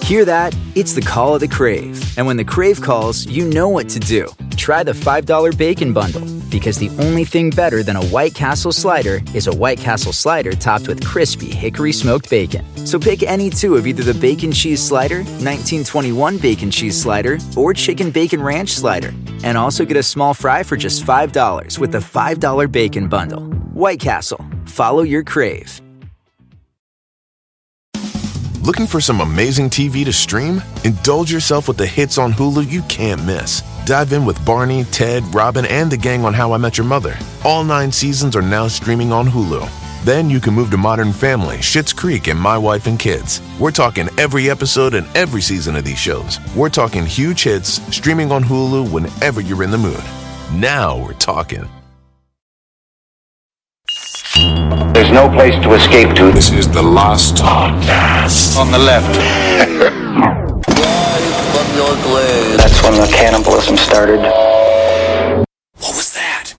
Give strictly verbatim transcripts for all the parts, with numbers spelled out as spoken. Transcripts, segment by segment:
Hear that? It's the call of the Crave. And when the Crave calls, you know what to do. Try the five dollar Bacon Bundle, because the only thing better than a White Castle slider is a White Castle slider topped with crispy hickory smoked bacon. So pick any two of either the Bacon Cheese Slider, nineteen twenty-one Bacon Cheese Slider, or Chicken Bacon Ranch Slider. And also get a small fry for just five dollars with the five dollar Bacon Bundle. White Castle. Follow your Crave. Looking for some amazing T V to stream? Indulge yourself with the hits on Hulu you can't miss. Dive in with Barney, Ted, Robin, and the gang on How I Met Your Mother. All nine seasons are now streaming on Hulu. Then you can move to Modern Family, Schitt's Creek, and My Wife and Kids. We're talking every episode and every season of these shows. We're talking huge hits, streaming on Hulu whenever you're in the mood. Now we're talking. There's no place to escape to. This is the last podcast. On the left. That's when the cannibalism started. What was that?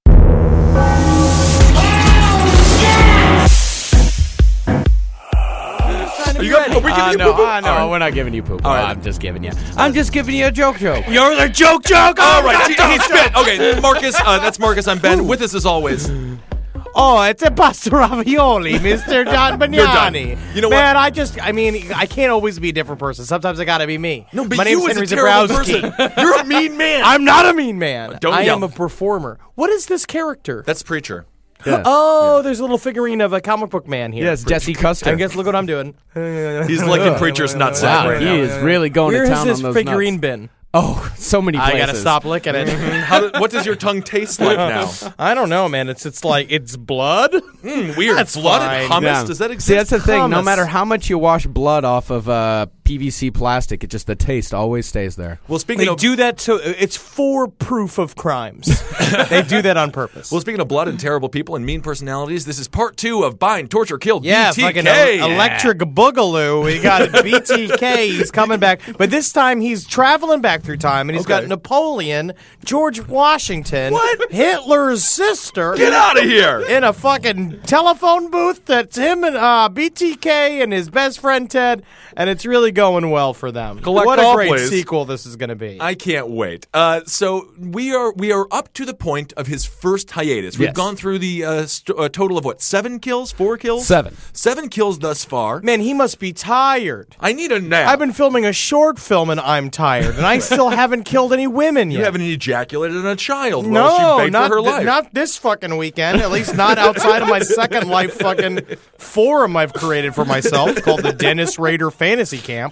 Are you ready? Are we giving uh, you no, poo-poo? uh, no, Right. we're not giving you poop. All Uh, right. I'm just giving you. I'm just giving you a joke joke. You're the joke joke. All right, he, he spit. Okay. Okay, Marcus. Uh, that's Marcus. I'm Ben. With us as always. Oh, it's a pasta ravioli, Mister Don done. Bagnani. You know Man, what? I just, I mean, I can't always be a different person. Sometimes I gotta be me. No, but My you name's is Henry a terrible Zabrowski. person. You're a mean man. I'm not a mean man. Don't I yell. am a performer. What is this character? That's Preacher. Oh, there's a little figurine of a comic book man here. Yes, Jesse Custer. I guess look what I'm doing. He's licking Preacher's nutsack Wow, right he now. is really going Where to has town this on those figurine nuts. been? Oh, so many places. I gotta stop licking it. How do, what does your tongue taste like now? I don't know, man. It's it's like it's blood. Mm, weird. That's Blood fine. and hummus. Yeah. Does that exist? See, that's the thing. No Hummus. matter how much you wash blood off of uh, P V C plastic, it just the taste always stays there. well, speaking They of do that so it's for proof of crimes. They do that on purpose. well, speaking of blood and terrible people and mean personalities, this is part two of Bind, Torture, Kill, yeah, B T K. fucking el- electric boogaloo. We got B T K. He's coming back, but this time he's traveling back through time, and he's got Okay. Napoleon, George Washington, What? Hitler's sister. Get out of here! In a fucking telephone booth that's him and uh, B T K and his best friend Ted, and it's really going well for them. Collect what a call, great please. sequel this is going to be. I can't wait. Uh, so we are we are up to the point of his first hiatus. We've Yes. gone through the uh, st- uh, total of what seven kills, four kills, Seven. seven kills thus far. Man, he must be tired. I need a nap. I've been filming a short film and I'm tired, and I still haven't killed any women yet. You haven't ejaculated on a child. No, while she begged not for her th- life. not this fucking weekend. At least not outside of my Second Life fucking forum I've created for myself called the Dennis Rader Fantasy Camp.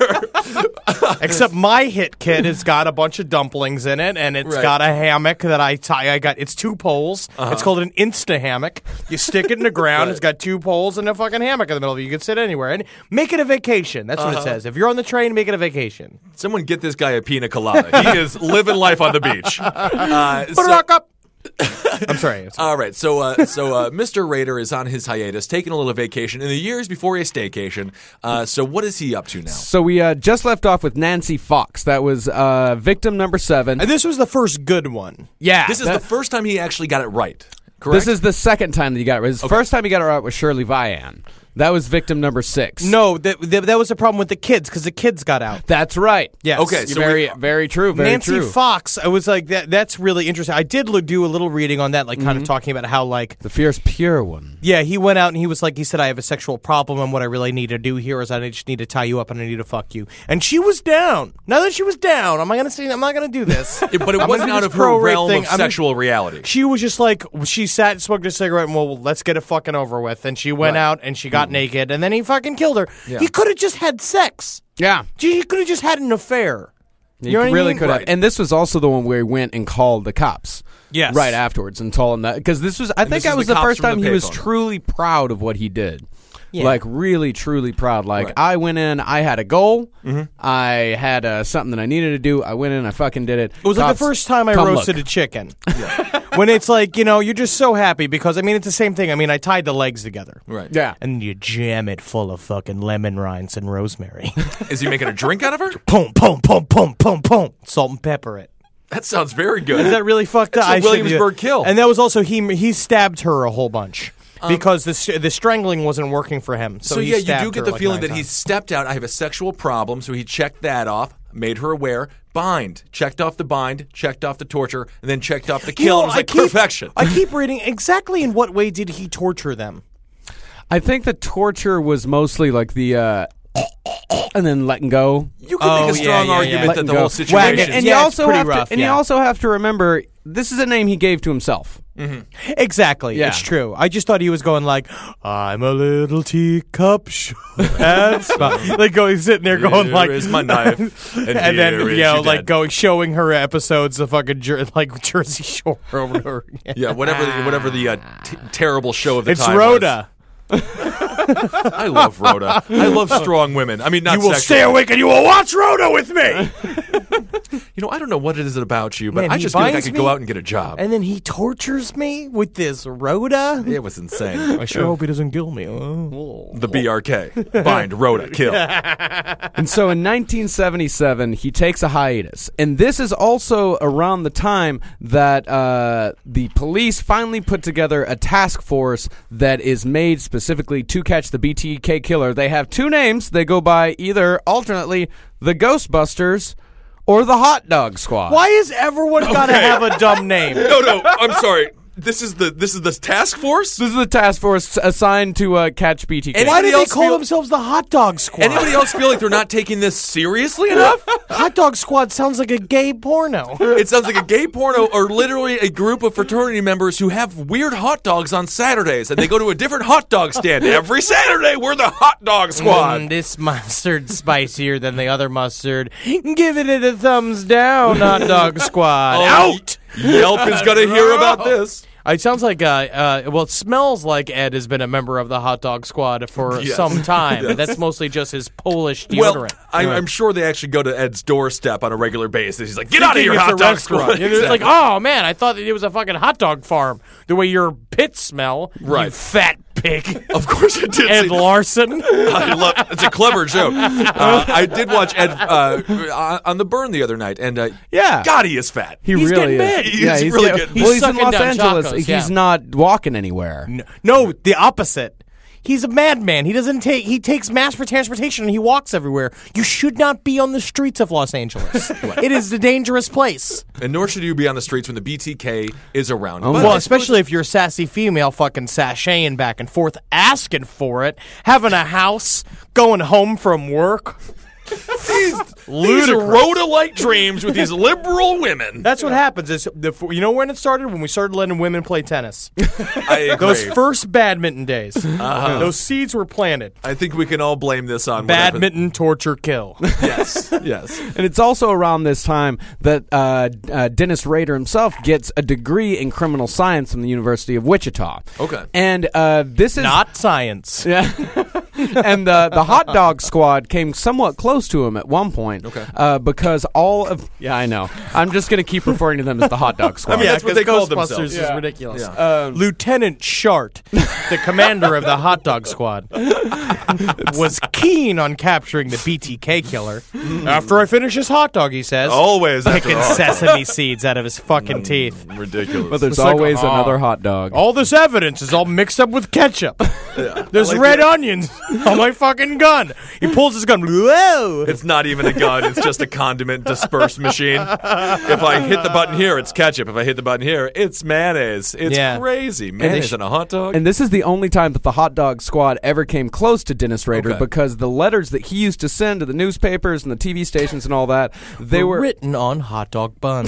Except my hit kit has got a bunch of dumplings in it, and it's Right. got a hammock that I tie. I got it's two poles. Uh-huh. It's called an Insta hammock. You stick it in the ground. It's got two poles and a fucking hammock in the middle of it. You can sit anywhere and make it a vacation. That's what it Uh-huh. says. If you're on the train, make it a vacation. Someone get this guy a pina colada. He is living life on the beach. Uh, so- Rock up. I'm sorry. all right, so uh, so uh, Mister Rader is on his hiatus, taking a little vacation in the years before a staycation. Uh, so what is he up to now? So we uh, just left off with Nancy Fox. That was uh, victim number seven. And this was the first good one. Yeah. This is that- the first time he actually got it right. Correct. This is the second time that he got it right. His first time he got it right was Shirley Vian. That was victim number six. No, that that, that was the problem with the kids because the kids got out. That's right. Yes. Okay, so very, we- very true. Very Nancy true. Fox, I was like, that. That's really interesting. I did lo- do a little reading on that, like kind of talking about how, like, the fierce pure one. yeah, he went out and he was like, he said, I have a sexual problem, and what I really need to do here is I just need to tie you up and I need to fuck you. And she was down. Now that she was down, am I going to say, I'm not going to do this. It- but it I'm wasn't gonna out do of this her pro-rape realm thing. of I'm- sexual reality. She was just like, she sat and smoked a cigarette and, well, let's get it fucking over with. And she went Right. out and she got naked, and then he fucking killed her. Yeah. He could have just had sex. Yeah. He could have just had an affair. He You know what I really mean? could have. Right. And this was also the one where he went and called the cops. Yes. Right afterwards and told him that. Because this was, I think this that is was the the, cops first from time the he was payphone. truly proud of what he did. Yeah. Like, really, truly proud. Like, Right. I went in, I had a goal. Mm-hmm. I had uh, something that I needed to do. I went in, I fucking did it. It was like the first time I roasted a chicken. When it's like, you know, you're just so happy because, I mean, it's the same thing. I mean, I tied the legs together. Right. Yeah. And you jam it full of fucking lemon rinds and rosemary. Is he making a drink out of her? Pum, pum, pum, pum, pum, pum. Salt and pepper it. That sounds very good. Is that really fucked up? It's a I should- Williamsburg kill. And that was also, he he stabbed her a whole bunch. because the the strangling wasn't working for him. So, So, he yeah, you stabbed do get her the like feeling nine that he times. stepped out. I have a sexual problem, so he checked that off, made her aware, bind, checked off the bind, checked off the torture, and then checked off the kill. You know, and was I like, keep- perfection. I keep reading exactly in what way did he torture them? I think the torture was mostly like the uh, and then letting go. You can Oh, make a yeah, strong yeah, argument yeah. that Letting the go. whole Well, situation. and, and Yeah, you it's also pretty have rough, to, and yeah. you also have to remember this is a name he gave to himself. Exactly, Yeah. it's true. I just thought he was going like, "I'm a little teacup, short and small." Like going sitting there going Here like, is my knife, and, and then here is you know, your like dad. going showing her episodes of fucking Jer- like Jersey Shore over and over again. Yeah, whatever the, whatever the uh, t- terrible show of the It's time Rhoda. was. I love Rhoda. I love strong women. I mean, not You will sexually. stay awake and you will watch Rhoda with me. You know, I don't know what it is about you, but Man, I he just feel like I binds could me, go out and get a job. And then he tortures me with this Rhoda. It was insane. I sure hope he doesn't kill me. Oh. The B R K. Bind, Rhoda, kill. And so in nineteen seventy-seven, he takes a hiatus. And this is also around the time that uh, the police finally put together a task force that is made specifically to catch the B T K killer. They have two names. They go by either alternately the Ghostbusters or the Hot Dog Squad. Why is everyone gotta have a dumb name? No, no, I'm sorry. This is the this is the task force? This is the task force assigned to uh, catch B T K. Any- Why do Anybody they else call feel- themselves the Hot Dog Squad? Anybody else feel like they're not taking this seriously enough? Hot Dog Squad sounds like a gay porno. It sounds like a gay porno or literally a group of fraternity members who have weird hot dogs on Saturdays and they go to a different hot dog stand every Saturday. We're the Hot Dog Squad. Mm, this mustard's spicier than the other mustard. Giving it a thumbs down, Hot Dog Squad. Oh, Out! Yelp is going to hear about this. It sounds like, uh, uh, well, it smells like Ed has been a member of the Hot Dog Squad for Yes. some time. Yes. That's mostly just his Polish Well, deodorant. I'm, I'm sure they actually go to Ed's doorstep on a regular basis. He's like, get out of Thinking here, it's Hot a Dog restaurant. Squad. You know, It's like, Exactly. oh man, I thought that it was a fucking hot dog farm. The way your pits smell, you Right. fat pig. Of course it did. Ed say- Larson. I love. It's a clever joke. Uh, I did watch Ed uh, on The Burn the other night, and uh, Yeah. God, he is fat. He He's really getting is. big. Yeah, He's really get- getting Well, big. he's in Sucking Los down Angeles. tacos, He's yeah. not walking anywhere. No, the opposite. He's a madman. He doesn't take. He takes mass transportation and he walks everywhere. You should not be on the streets of Los Angeles. It is a dangerous place. And nor should you be on the streets when the B T K is around. Oh, But Well, I especially if you're a sassy female, fucking sashaying back and forth, asking for it, having a house, going home from work. These Rhoda-like dreams with these liberal women. That's what happens. Is the, you know when it started? When we started letting women play tennis. I agree. Those first badminton days. Those seeds were planted. I think we can all blame this on what happened- Badminton, torture, kill. Yes, yes. And it's also around this time that uh, uh, Dennis Rader himself gets a degree in criminal science from the University of Wichita. Okay. And uh, this is Not science. Yeah. And uh, the Hot Dog Squad came somewhat close to him at one point. Okay. Uh, because all of yeah, I know. I'm just gonna keep referring to them as the Hot Dog Squad. I mean, Yeah, that's what because they call Ghostbusters themselves. is Yeah. ridiculous. Yeah. Lieutenant Shart, the commander of the Hot Dog Squad, was keen on capturing the B T K killer. After I finish this hot dog, he says, Always after picking all. sesame seeds out of his fucking teeth. Ridiculous. but there's It's like, always oh. another hot dog. All this evidence is all mixed up with ketchup. There's red onions on my fucking gun. He pulls his gun. Whoa! It's not even a gun. It's just a condiment disperse machine. If I hit the button here, it's ketchup. If I hit the button here, it's mayonnaise. It's Yeah. crazy. Mayonnaise sh- in a hot dog? And this is the only time that the Hot Dog Squad ever came close to Dennis Rader Okay. because the letters that he used to send to the newspapers and the T V stations and all that, they were written on hot dog buns.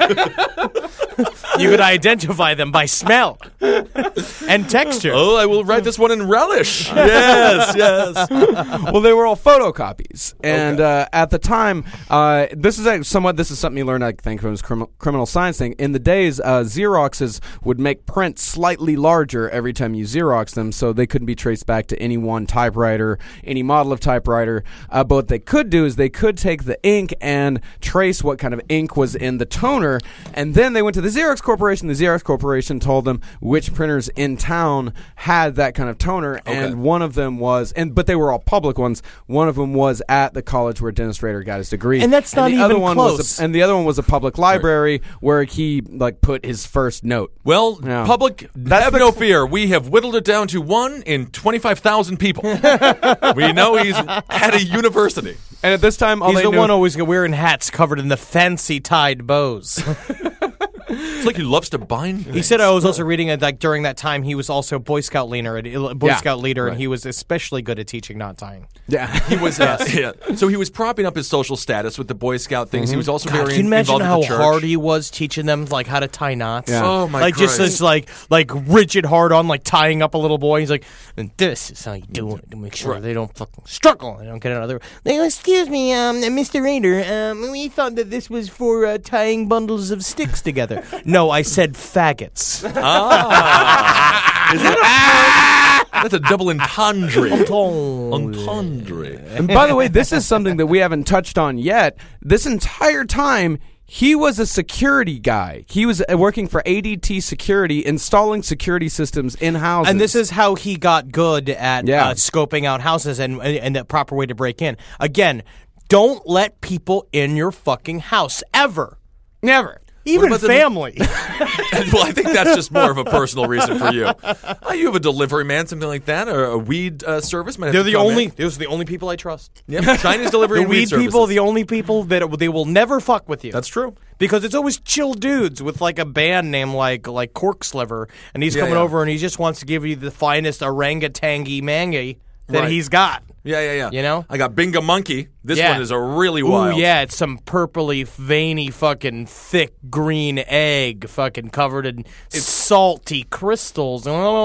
You could identify them by smell and texture. Oh, I will write this one in relish. yes, yes. well, they were all photocopies, and uh, at the time, uh, this is a, somewhat. This is something you learn, I think, from his crim- criminal science thing. In the days, uh, Xeroxes would make prints slightly larger every time you Xerox them, so they couldn't be traced back to any one typewriter, any model of typewriter. Uh, but what they could do is they could take the ink and trace what kind of ink was in the toner, and then they went to the Xerox Corporation. The Xerox Corporation told them which printers in town had that kind of toner, and one of them was was, and but they were all public ones. One of them was at the college where Dennis Rader got his degree, And that's not the even other one close. Was a, and the other one was a public library where he like put his first note. Well, Yeah. public, That's have the- no fear. We have whittled it down to one in twenty-five thousand people. We know he's at a university. And at this time, all He's they the knew, one always wearing hats covered in the fancy tied bows. It's like he loves to bind things. He said I was also reading it like during that time he was also Boy Scout leader, and Boy Yeah. Scout leader, Right. and he was especially good at teaching knot tying. Yeah, He was, uh, yeah. So he was propping up his social status with the Boy Scout things. He was also God, very can you imagine involved how with the church. hard he was teaching them like how to tie knots? Yeah. Oh, my Like just Christ. this like like rigid hard on like tying up a little boy. He's like, and this is how you do it to make sure Right. they don't fucking struggle. They don't get another. They go, excuse me, um, Mister Rader. Um, we thought that this was for uh, tying bundles of sticks together. No, I said faggots. Ah. Is that a That's a double entendre. Oh. Entendre. And by the way, this is something that we haven't touched on yet. This entire time, he was a security guy. He was uh, working for A D T Security, installing security systems in houses. And this is how he got good at Yeah. uh, scoping out houses and and the proper way to break in. Again, don't let people in your fucking house ever. never. Even about the- family. Well, I think that's just more of a personal reason for you. Oh, you have a delivery man, something like that, or a weed uh, service. Might have They're to the come only. in. Those are the only people I trust. Yep, Chinese delivery The and weed weed people, services. the only people that they will never fuck with you. That's true. Because it's always chill dudes with like a band name like like Cork Sliver, and he's Yeah, coming yeah. over and he just wants to give you the finest orangutangy mangy that Right. he's got. Yeah, yeah, yeah. You know? I got Bingo Monkey. This Yeah. one is a really Ooh, wild. yeah, it's some purpley, veiny, fucking thick green egg, fucking covered in salty crystals.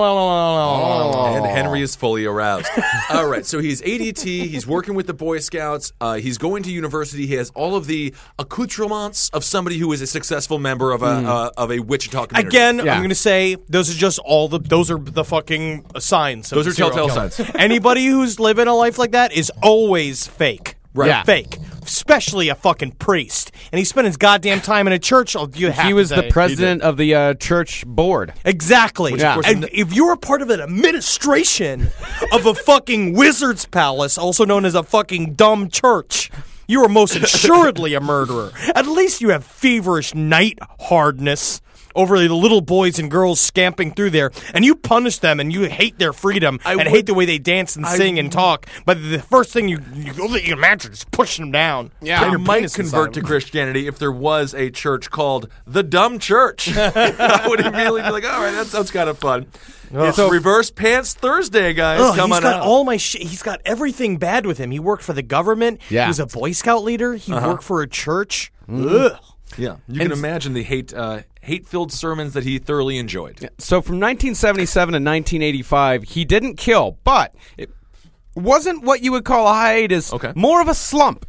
And Henry is fully aroused. All right, so he's A D T. He's working with the Boy Scouts. Uh, he's going to university. He has all of the accoutrements of somebody who is a successful member of a uh, of a Wichita community. Again, Yeah. I'm going to say those are just all the those are the fucking signs. of Those are serial telltale killer. signs. Anybody who's living a life like that is always fake. Right. Yeah. Fake. Especially a fucking priest. And he spent his goddamn time in a church. oh, You have He to was say. the president of the uh, church board. Exactly. Which, of Yeah. course, And is if you're a part of an administration of a fucking wizard's palace, also known as a fucking dumb church, you are most assuredly a murderer. At least you have feverish night hardness over the little boys and girls scamping through there, and you punish them, and you hate their freedom, I and would- hate the way they dance and I- sing and talk. But the first thing you you, you can imagine is pushing them down. Yeah. Put I your might penis inside convert to them. Christianity if there was a church called the Dumb Church. I would immediately be like, all right, that sounds kind of fun. It's So- Reverse Pants Thursday, guys. Ugh, Come he's on got out. all my shit. He's got everything bad with him. He worked for the government. Yeah. He was a Boy Scout leader. He Uh-huh. worked for a church. Ugh. Yeah, you can imagine the hate, uh, hate-filled sermons that he thoroughly enjoyed. So from nineteen seventy-seven to nineteen eighty-five, he didn't kill, but it wasn't what you would call a hiatus. Okay. More of a slump.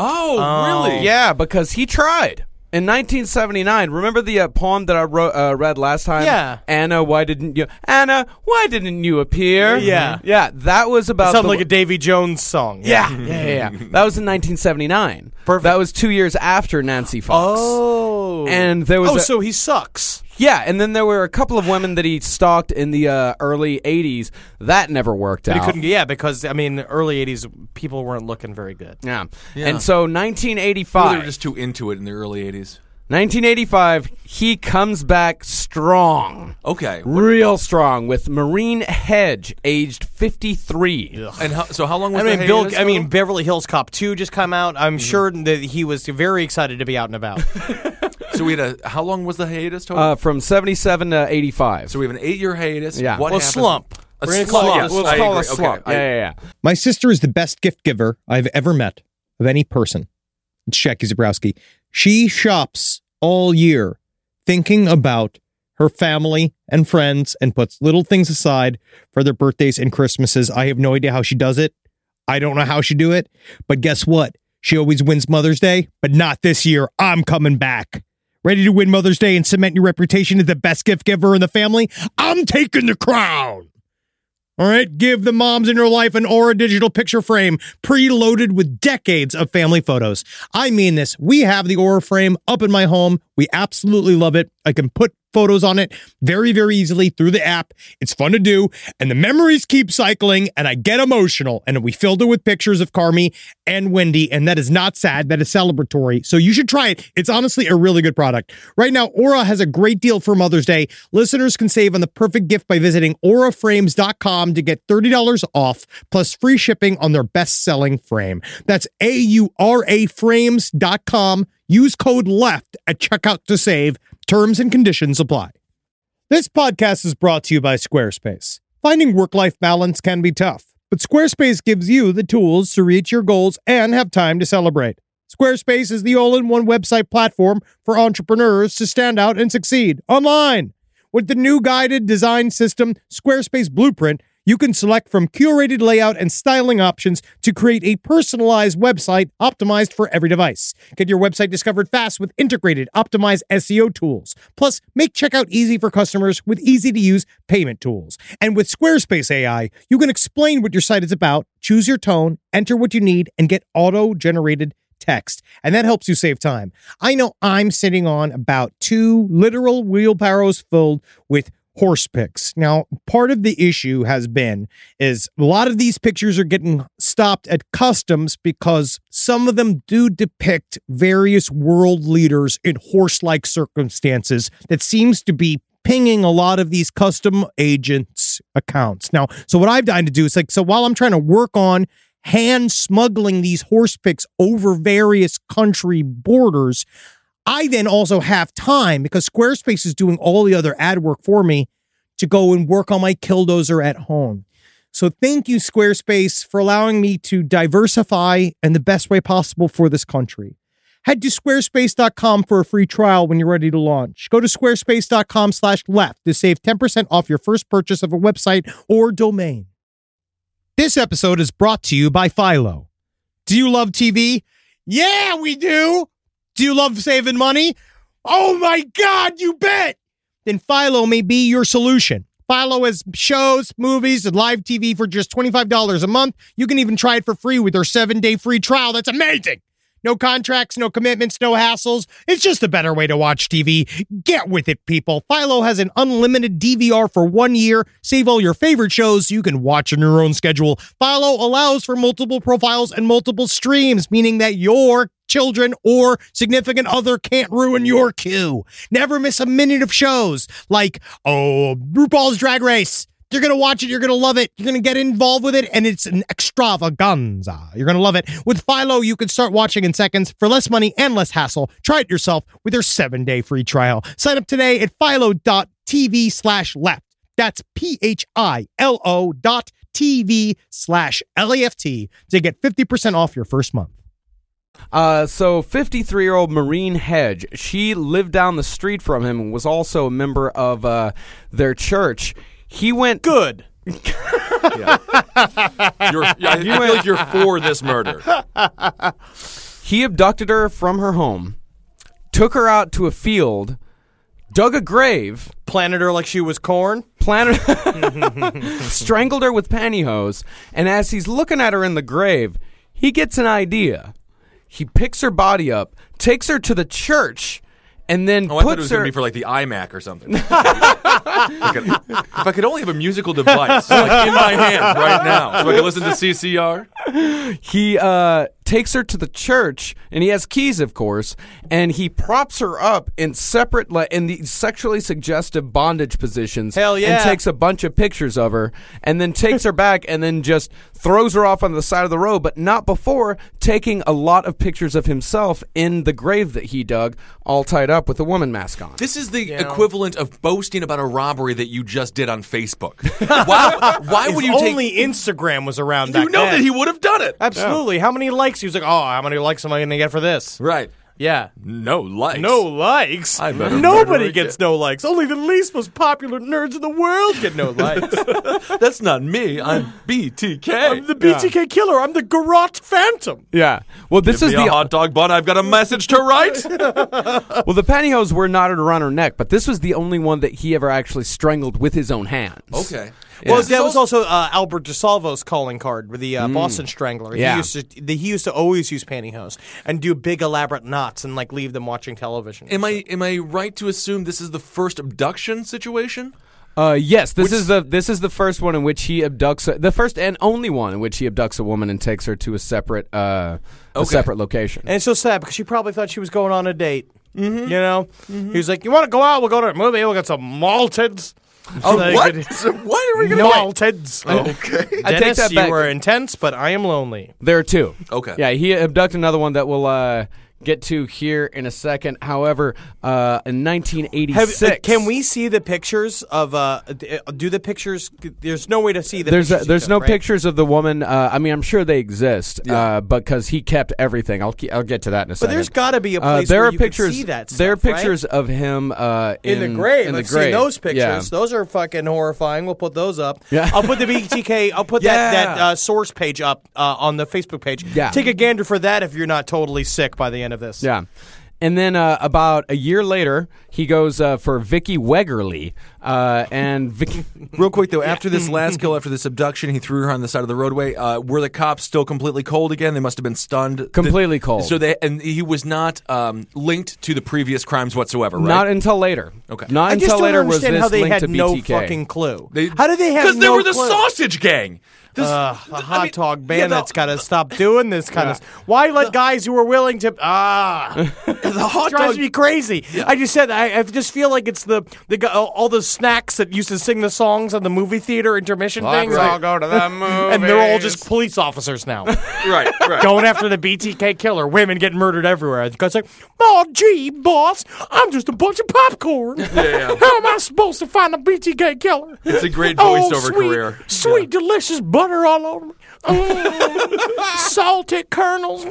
Oh, really? Yeah, because he tried. In nineteen seventy-nine, remember the uh, poem that I wrote, uh, read last time? Yeah. Anna, why didn't you? Anna, why didn't you appear? Yeah. yeah. That was about. Sounds the, like a Davy Jones song. Yeah, yeah, yeah, yeah. That was in nineteen seventy-nine. Perfect. That was two years after Nancy Fox. Oh. And there was Oh, a- so he sucks. Yeah, and then there were a couple of women that he stalked in the uh, early eighties. That never worked But out. he couldn't. Yeah, because I mean, early eighties people weren't looking very good. Yeah. Yeah. And so nineteen Maybe they eighty-five. were just too into it in the early eighties. nineteen eighty-five, he comes back strong. Okay. Real strong with Marine Hedge, aged fifty-three. And how, so how long was I the mean, Bill. hiatus I mean, total? Beverly Hills Cop two just come out. I'm sure that he was very excited to be out and about. So we had a, how long was the hiatus total? Uh, from seventy-seven to eighty-five. so we have an eight-year hiatus. Yeah. What well, happens? slump. A We're gonna slump. call it a Yes, Let's I call it a agree. slump. Okay, I- Yeah, yeah, yeah. My sister is the best gift giver I've ever met of any person. It's Jackie Zabrowski. She shops all year thinking about her family and friends and puts little things aside for their birthdays and Christmases. I have no idea how she does it. I don't know how she do it. But guess what? She always wins Mother's Day, but not this year. I'm coming back. Ready to win Mother's Day and cement your reputation as the best gift giver in the family? I'm taking the crown. All right, give the moms in your life an Aura digital picture frame preloaded with decades of family photos. I mean this. We have the Aura frame up in my home. We absolutely love it. I can put photos on it very, very easily through the app. It's fun to do, and the memories keep cycling, and I get emotional. And we filled it with pictures of Carmi and Wendy, and that is not sad. That is celebratory. So you should try it. It's honestly a really good product. Right now, Aura has a great deal for Mother's Day. Listeners can save on the perfect gift by visiting aura frames dot com to get thirty dollars off, plus free shipping on their best-selling frame. That's A U R A frames dot com. Use code LEFT at checkout to save. Terms and conditions apply. This podcast is brought to you by Squarespace. Finding work-life balance can be tough, but Squarespace gives you the tools to reach your goals and have time to celebrate. Squarespace is the all-in-one website platform for entrepreneurs to stand out and succeed online. With the new guided design system, Squarespace Blueprint, you can select from curated layout and styling options to create a personalized website optimized for every device. Get your website discovered fast with integrated, optimized S E O tools. Plus, make checkout easy for customers with easy-to-use payment tools. And with Squarespace A I, you can explain what your site is about, choose your tone, enter what you need, and get auto-generated text. And that helps you save time. I know I'm sitting on about two literal wheelbarrows filled with horse pics. Now, part of the issue has been is a lot of these pictures are getting stopped at customs because some of them do depict various world leaders in horse-like circumstances that seems to be pinging a lot of these custom agents' accounts. Now, so what I've done to do is like, so while I'm trying to work on hand smuggling these horse pics over various country borders, I then also have time, because Squarespace is doing all the other ad work for me, to go and work on my Killdozer at home. So thank you, Squarespace, for allowing me to diversify in the best way possible for this country. Head to squarespace dot com for a free trial when you're ready to launch. Go to squarespace dot com slash left to save ten percent off your first purchase of a website or domain. This episode is brought to you by Philo. Do you love T V? Yeah, we do! Do you love saving money? Oh my God, you bet! Then Philo may be your solution. Philo has shows, movies, and live T V for just twenty-five dollars a month. You can even try it for free with their seven-day free trial. That's amazing! No contracts, no commitments, no hassles. It's just a better way to watch T V. Get with it, people. Philo has an unlimited D V R for one year. Save all your favorite shows so you can watch on your own schedule. Philo allows for multiple profiles and multiple streams, meaning that your children or significant other can't ruin your queue. Never miss a minute of shows like, oh, RuPaul's Drag Race. You're going to watch it. You're going to love it. You're going to get involved with it, and it's an extravaganza. You're going to love it. With Philo, you can start watching in seconds for less money and less hassle. Try it yourself with their seven-day free trial. Sign up today at philo.tv slash left. That's P-H-I-L-O dot TV slash L-A-F-T to get fifty percent off your first month. Uh, so fifty-three-year-old Maureen Hedge, she lived down the street from him and was also a member of uh, their church. He went good. yeah. You're, yeah, I feel like you're for this murder. He abducted her from her home, took her out to a field, dug a grave, planted her like she was corn, planted, strangled her with pantyhose, and as he's looking at her in the grave, he gets an idea. He picks her body up, takes her to the church, and then oh, I puts thought it was her... going to be for like the iMac or something. Like a, if I could only have a musical device like in my hand right now so I could listen to C C R. He uh, takes her to the church, and he has keys, of course, and he props her up in separate, like, in the sexually suggestive bondage positions. Hell yeah. And takes a bunch of pictures of her, and then takes her back, and then just throws her off on the side of the road, but not before taking a lot of pictures of himself in the grave that he dug, all tied up with a woman mask on. This is the Yeah. equivalent of boasting about a robbery that you just did on Facebook. Why, why would you take... only Instagram was around back You know then. that he would have done it. Absolutely. How many likes? He was like, oh, how many likes am I going to get for this? Right. Yeah. No likes. No likes. I better murder Nobody a gets kid. no likes. Only the least most popular nerds in the world get no likes. That's not me. I'm B T K. I'm the B T K killer. I'm the Garrote Phantom. Yeah. Well, this Give is me the a hot dog bun. I've got a message to write. well, the pantyhose were knotted around her neck, but this was the only one that he ever actually strangled with his own hands. Okay. Well, This is that was also- also uh, Albert DeSalvo's calling card with the uh, Boston Strangler. Yeah. He used to the, he used to always use pantyhose and do big elaborate knots and like leave them watching television. Am I am I right to assume this is the first abduction situation? Uh, yes, this Which- is the this is the first one in which he abducts a, the first and only one in which he abducts a woman and takes her to a separate uh, a Okay. separate location. And it's so sad because she probably thought she was going on a date. Mm-hmm. You know, mm-hmm. He was like, "You want to go out? We'll go to a movie. We'll get some malteds." Oh, Like, what? it- So what are we gonna Malteds. Okay. I take Dennis, that you back. were intense, but I am lonely. There are two. Okay. Yeah, he abducted another one that we'll uh, get to here in a second. However, uh, in nineteen eighty-six, Have, uh, can we see the pictures of? Uh, d- uh, do the pictures? There's no way to see the. There's a, pictures you there's took, no right? pictures of the woman. Uh, I mean, I'm sure they exist, uh, because he kept everything. I'll ke- I'll get to that in a But second. there's got to be a Uh, place there where are you can pictures. see that stuff, there are right? pictures of him uh, in, in, the grave. In the I've grave. seen those pictures. Yeah. Those are fucking horrifying. We'll put those up. Yeah. I'll put the B T K. I'll put Yeah. that that uh, source page up uh, on the Facebook page. Yeah. Take a gander for that if you're not totally sick by the end of this. Yeah. And then uh, about a year later, he goes uh, for Vicky Wegerly. Uh, and Vicky, Real quick though, after this last kill, after this abduction, he threw her on the side of the roadway. Uh, were the cops still completely cold again? They must have been stunned. Completely Did- cold. So they and he was not um, linked to the previous crimes whatsoever, right? not until later. Okay. Not I just until don't later was understand this how they linked had to no B T K. fucking clue. They- how did they have Because no they were the clue? sausage gang. This, Uh, the hot I mean, dog yeah, bandits the- got to stop doing this kind of. Why let guys who are willing to ah? the hot drives dog. me crazy. I just said I, I just feel like it's the the gu- all the snacks that used to sing the songs on the movie theater intermission things. all go to the movies. And they're all just police officers now, Right, right. going after the B T K killer. Women getting murdered everywhere. The guy's like, "Oh, gee, boss, I'm just a bunch of popcorn. yeah. How am I supposed to find the B T K killer?" It's a great Oh, voiceover sweet, career. Sweet, delicious butter all over me. Mm, salted kernels. Mm,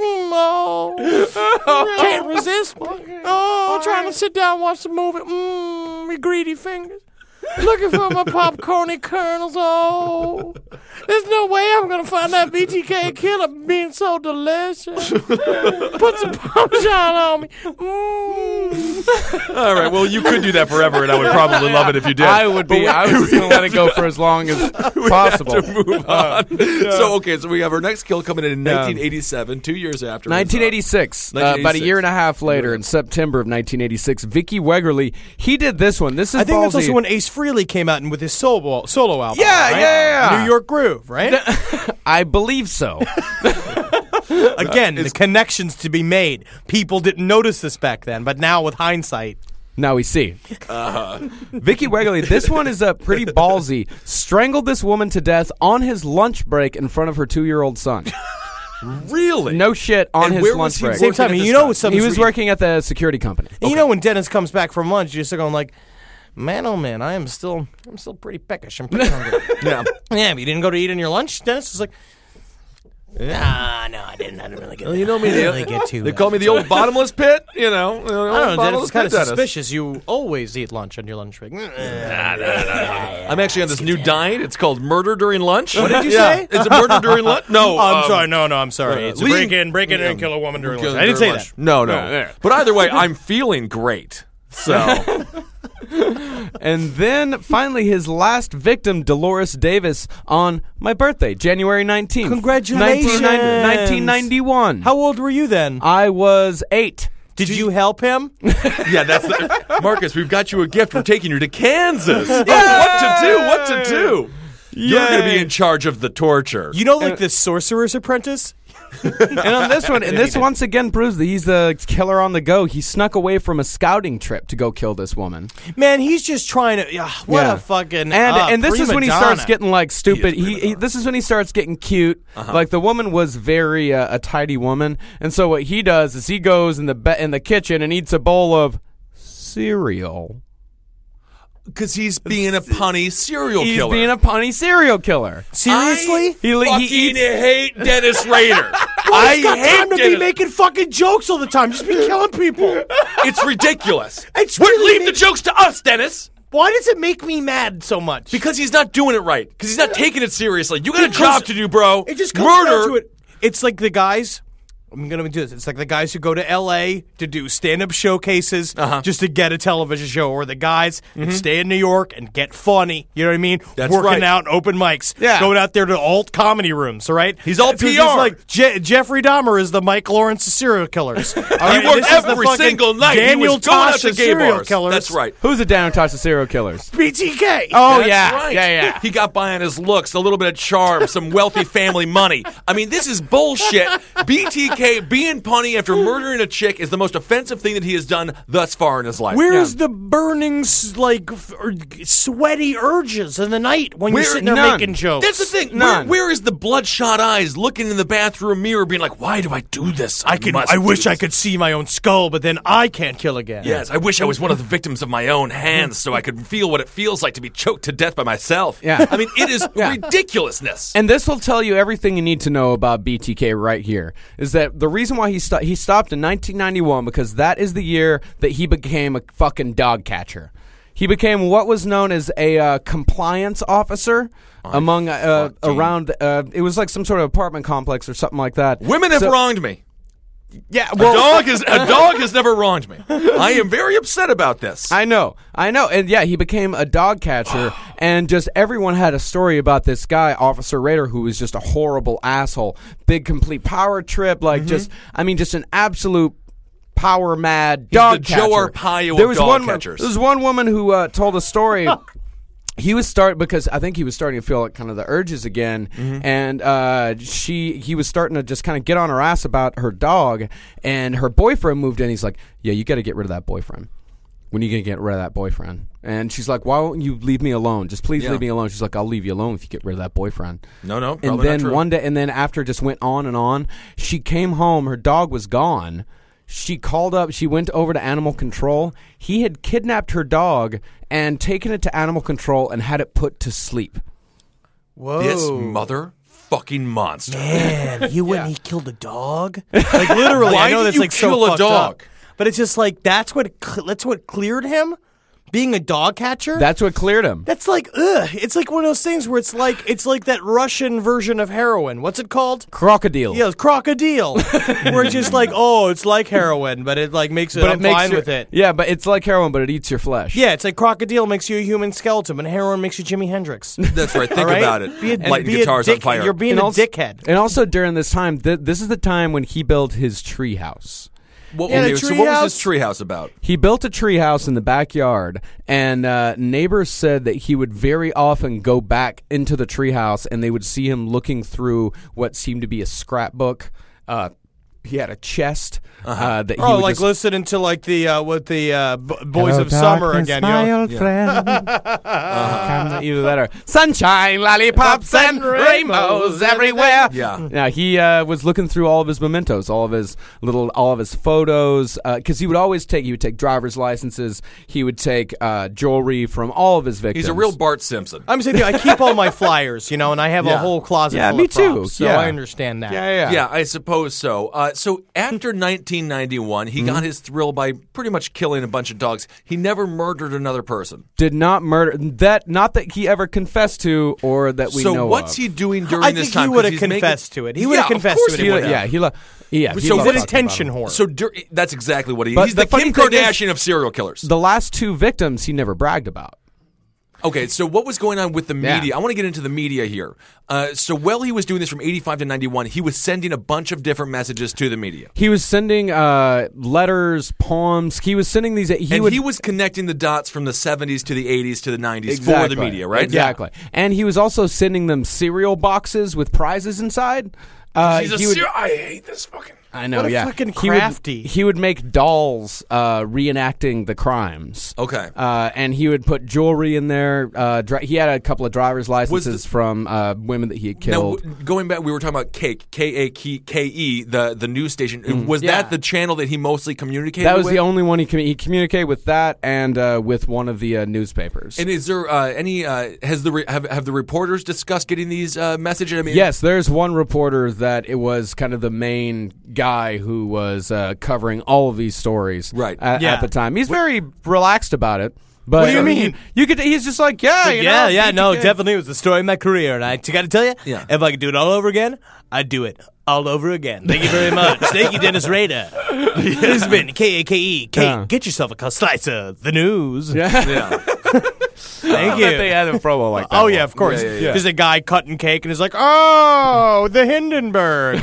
oh, can't resist. Oh, trying to sit down and watch the movie. Mmm, me greedy fingers. Looking for my popcorny kernels. Oh, there's no way I'm gonna find that B T K killer being so delicious. Put some Parmesan on me. Mm. All right. Well, you could do that forever, and I would probably love it if you did. I would be. I was just going to let it go for as long as possible. to move on. So okay, so we have our next kill coming in in nineteen eighty-seven, two years after. nineteen eighty-six. Uh, about a year and a half later, in September of nineteen eighty-six, Vicky Wegerly, he did this one. This is I think that's ballsy. also when Ace Frehley came out and with his solo solo album. Yeah, right? yeah, yeah. New York Groove, right? I believe so. Again, the connections to be made. People didn't notice this back then, but now with hindsight. Now we see. Vicky Wegerly, this one is uh, pretty ballsy. Strangled this woman to death on his lunch break in front of her two-year-old son. Really? No shit, on And his where was lunch he break. Same working time, at you this know, time? some He was working at the security company. And you know, when Dennis comes back from lunch, you're just going like, "Man, oh man, I am still, I'm still pretty peckish. I'm pretty hungry." Yeah. Yeah, but you didn't go to eat on your lunch. Dennis was like, "Nah, no, I didn't. I didn't really get. Well, you know I me. didn't They, really get to. they uh, call me the old bottomless pit. You know. the old I don't know, Dennis. bottomless It's kind of pit Dennis. suspicious. You always eat lunch on your lunch break. I'm actually on this new diet. It's called murder during lunch. What did you yeah. say? It's a murder during lunch. No, Oh, I'm um, sorry. No, no, I'm sorry. uh, It's a leading- break in, break in, Yeah. and kill a woman during Kill lunch. I didn't say during that. lunch. No, no. Yeah, yeah. But either way, I'm feeling great. So And then finally, his last victim, Dolores Davis, on my birthday, January nineteenth. Congratulations. nineteen ninety-one. How old were you then? I was eight. Did you help him? yeah, that's the, Marcus. We've got you a gift. We're taking you to Kansas. Oh, what to do? What to do? You're going to be in charge of the torture. You know, like the Sorcerer's Apprentice? And on this one, and this once again proves that he's the killer on the go. He snuck away from a scouting trip to go kill this woman. Man, he's just trying to. Yeah, what Yeah. a fucking. And uh, and this is prima when he donna. starts getting like stupid. He is He, prima he this is when he starts getting cute. Uh-huh. Like the woman was very uh, a tidy woman, and so what he does is he goes in the be- in the kitchen and eats a bowl of cereal. Because he's being a punny serial He's killer. being a punny serial killer. Seriously? He, li- fucking he eats. hate Dennis Rader. I I got hate time to be Dennis. making fucking jokes all the time. Just be killing people. It's ridiculous. It's What- really leave the make- jokes to us, Dennis. Why does it make me mad so much? Because he's not doing it right. Because he's not taking it seriously. You got a Because job to do, bro. it just comes Murder. down to it. It's like the guys I'm going to do this. It's like the guys who go to L A to do stand-up showcases Uh-huh. just to get a television show, or the guys that stay in New York and get funny. You know what I mean? That's Working right. out in open mics. Yeah. Going out there to alt comedy rooms, all right? He's all So it's P R. just like Je- Jeffrey Dahmer is the Mike Lawrence of serial killers. All right? worked This is the every fucking single night. He Daniel was going out Tosh to of gay serial bars. killers. That's right. Who's the down touch of serial killers? B T K. Oh, That's yeah. right. Yeah, yeah. He got by on his looks, a little bit of charm, some wealthy family money. I mean, this is bullshit. B T K being punny after murdering a chick is the most offensive thing that he has done thus far in his life. Where's the burning, s- like, f- or sweaty urges in the night when Where- you're sitting there none. making jokes? That's the thing. Where, None. where is the bloodshot eyes looking in the bathroom mirror, being like, "Why do I do this? I can. must I do wish I this." could see my own skull, but then I can't kill again. Yes, I wish I was one of the victims of my own hands, so I could feel what it feels like to be choked to death by myself. Yeah. I mean, it is Yeah. ridiculousness. And this will tell you everything you need to know about B T K right here. Is that the reason why he stopped? He stopped in nineteen ninety-one because that is the year that he became a fucking dog catcher. He became what was known as a uh, compliance officer among uh, fucking- around. Uh, it was like some sort of apartment complex or something like that. Women have So- wronged me. Yeah, A well, dog has a dog has never wronged me. I am very upset about this. I know, I know, and yeah, he became a dog catcher, and just everyone had a story about this guy, Officer Rader, who was just a horrible asshole, big complete power trip, like just, I mean, just an absolute power mad dog the catcher. Joe Arpaio of there was dog one, catchers. There was one woman who uh, told a story. He was start because I think he was starting to feel like kind of the urges again, Mm-hmm. and uh, she he was starting to just kind of get on her ass about her dog, and her boyfriend moved in. He's like, "Yeah, you got to get rid of that boyfriend. When are you gonna get rid of that boyfriend?" And she's like, "Why won't you leave me alone? Just please Yeah. leave me alone." She's like, "I'll leave you alone if you get rid of that boyfriend." No, no, And probably then not true. one day, and then after it just went on and on, she came home. Her dog was gone. She called up. She went over to animal control. He had kidnapped her dog and taken it to animal control and had it put to sleep. Whoa. This motherfucking monster. Man, you went and he killed a dog? Like, literally, Why I know did that's you like so kill a fucked dog? up. But it's just like, that's what cl- that's what cleared him? Being a dog catcher? That's what cleared him. That's like, ugh. It's like one of those things where it's like it's like that Russian version of heroin. What's it called? Crocodile. Yeah, it's crocodile. Where it's just like, oh, it's like heroin, but it like makes it. but I'm it makes fine your- with it. Yeah, but it's like heroin, but it eats your flesh. Yeah, it's like crocodile makes you a human skeleton, and heroin makes you Jimi Hendrix. That's right. Think All right? about it. Be a, Lighting be a guitars on dick- fire. You're being And a also- dickhead. And also during this time, th- this is the time when he built his treehouse. What, Yeah, the okay, so what was this treehouse- treehouse about? He built a treehouse in the backyard, and uh, neighbors said that he would very often go back into the treehouse, and they would see him looking through what seemed to be a scrapbook. Uh, he had a chest uh, that he Oh, would like just, listening to like the uh, what the uh, b- Boys of Summer again. You know? friend. uh, either that or sunshine, lollipops, and rainbows everywhere. Yeah. Yeah, he uh, was looking through all of his mementos, all of his little, all of his photos, because he would always take, he would take driver's licenses, he would take uh, jewelry from all of his victims. He's a real Bart Simpson. I'm saying I keep all my flyers, you know, and I have a Yeah. whole closet Yeah, full me of props, too. so Yeah. I understand that. Yeah, yeah, Yeah, I suppose so. Uh, so after nineteen ninety-one, he got his thrill by pretty much killing a bunch of dogs. He never murdered another person. Did not murder that. Not that he ever confessed to, or that we so know what's of. he doing during I this think time? he 'Cause would have he's making- confessed to it. He would have Yeah, of confessed course to it. he if would he have. Yeah, he lo- yeah. he So loved what He's talking an about attention it. whore. So dur- that's exactly what he is. But He's the, the funny Kim thing is- Kardashian of serial killers. The last two victims he never bragged about. Okay, so what was going on with the Yeah. media? I want to get into the media here. Uh, so while he was doing this from eighty-five to ninety-one, he was sending a bunch of different messages to the media. He was sending uh, letters, poems. He was sending these. He and would, he was connecting the dots from the seventies to the eighties to the nineties exactly. for the media, right? Exactly. And he was also sending them cereal boxes with prizes inside. Uh, He's a he would, ser- I hate this fucking. I know, What a yeah. fucking He would- crafty. He would, make dolls uh, reenacting the crimes. Okay. Uh, and he would put jewelry in there. Uh, dri- he had a couple of driver's licenses the- from uh, women that he had Now, killed. w- going back, we were talking about Cake, K A K E, the the news station. Was Yeah. that the channel that he mostly communicated that was with? the only one he commu- he communicated with that and uh, with one of the uh, newspapers. And is there uh, any? Uh, has the re- have, have the reporters discussed getting these uh, messages? I mean, Yes, there's one reporter that it was kind of the main guy who was uh, covering all of these stories Right. at, Yeah. at the time. He's very relaxed about it, But What do you I mean? You could. He's just like, yeah, you yeah, know, yeah, B T no, K. definitely. It was the story of my career. And I got to tell you, Yeah. if I could do it all over again, I'd do it all over again. Thank you very much. Thank you, Dennis Rader. This has been K A K E. Kate, Yeah. get yourself a slice of the news. Yeah. Yeah. Thank you. They had a promo like that. Oh, yeah, of course. Yeah, yeah, yeah. There's a guy cutting cake and he's like, oh, the Hindenburg.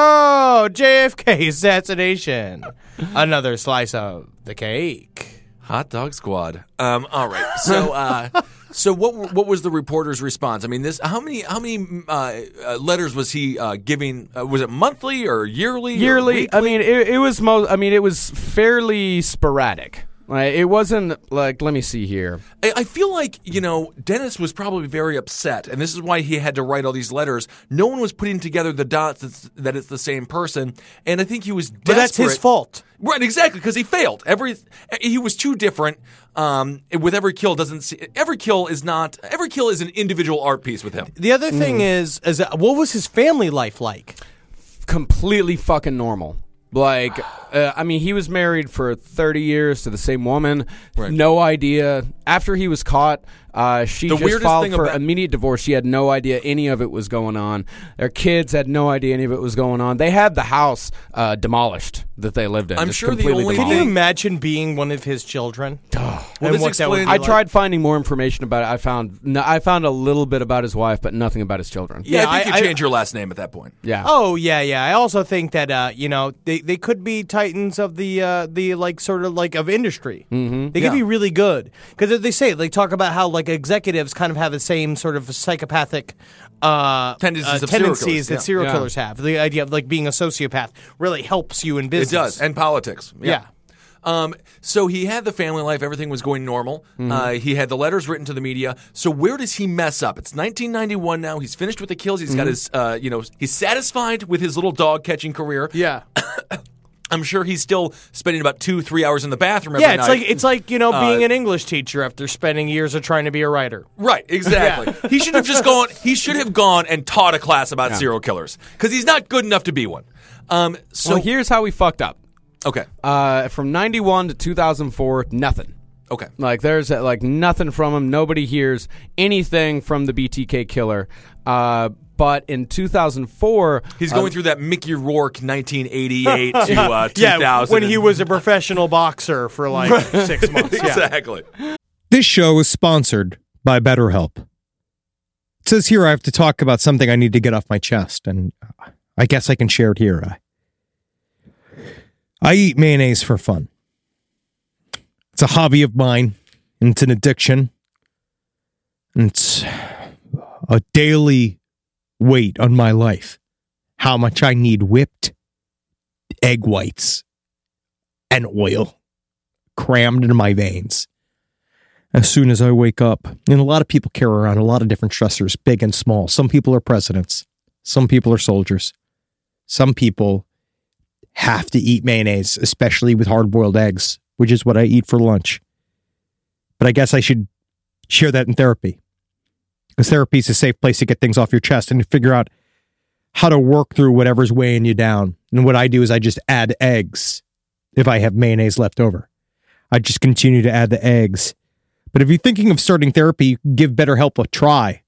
Oh, J F K assassination. Another slice of the cake. Hot dog squad. Um, all right. So, uh, so what? What was the reporter's response? I mean, this. How many? How many uh, uh, letters was he uh, giving? Uh, was it monthly or yearly? or Yearly. I weekly? mean, it, it was mo- I mean, it was fairly sporadic. Like, it wasn't like. Let me see here. I, I feel like you know Dennis was probably very upset, and this is why he had to write all these letters. No one was putting together the dots that's, that it's the same person, and I think he was desperate. But that's his fault. Right, exactly, because he failed. Every he was too different. Um, with every kill doesn't see, every kill is not every kill is an individual art piece with him. The other thing is, is that, what was his family life like? Completely fucking normal. Like, uh, I mean, he was married for thirty years to the same woman. Right. No idea. After he was caught, uh, she The just weirdest filed thing for about- immediate divorce. She had no idea any of it was going on. Their kids had no idea any of it was going on. They had the house uh, demolished that they lived in. I'm just sure the completely only Can demolished. you imagine being one of his children? Well, And this what that would explains- be I like? tried finding more information about it. I found no, I found a little bit about his wife, but nothing about his children. Yeah, Yeah, I think I- you I- change your last name at that point. Yeah. Oh yeah, yeah. I also think that uh, you know they, they could be titans of the uh, the like sort of like of industry. Mm-hmm. They could Yeah. be really good because they say they talk about how like executives kind of have the same sort of psychopathic uh, Tendencies uh, of serial tendencies killers, that yeah. serial Yeah. killers have. The idea of like being a sociopath really helps you in It business. does, and politics. yeah. Um, so he had the family life; everything was going normal. Uh, he had the letters written to the media. So where does he mess up? It's nineteen ninety-one now. He's finished with the kills. He's got his, uh, you know, he's satisfied with his little dog catching career. Yeah. I'm sure he's still spending about two, three hours in the bathroom every Yeah, it's night. like it's like you know being Uh, an English teacher after spending years of trying to be a writer. Right, exactly. He should have just gone. He should have gone and taught a class about serial killers because he's not good enough to be one. Um, so So here's how we fucked up. okay, Uh, from ninety-one to two thousand four, nothing. okay. Like there's uh, like nothing from him. Nobody hears anything from the B T K killer. Uh, but in two thousand four, He's uh, going through that Mickey Rourke nineteen eighty-eight to uh, two Yeah, thousand. when he was a professional boxer for like six months. Yeah. exactly. This show is sponsored by BetterHelp. It says here I have to talk about something I need to get off my chest, and I guess I can share it here. I, I eat mayonnaise for fun. It's a hobby of mine, and it's an addiction. And it's a daily weight on my life. How much I need whipped egg whites and oil crammed into my veins as soon as I wake up. And a lot of people carry around a lot of different stressors, big and small. Some people are presidents. Some people are soldiers. Some people have to eat mayonnaise, especially with hard-boiled eggs, which is what I eat for lunch. But I guess I should share that in therapy. Because therapy is a safe place to get things off your chest and to figure out how to work through whatever's weighing you down. And what I do is I just add eggs if I have mayonnaise left over. I just continue to add the eggs. But if you're thinking of starting therapy, give BetterHelp a try.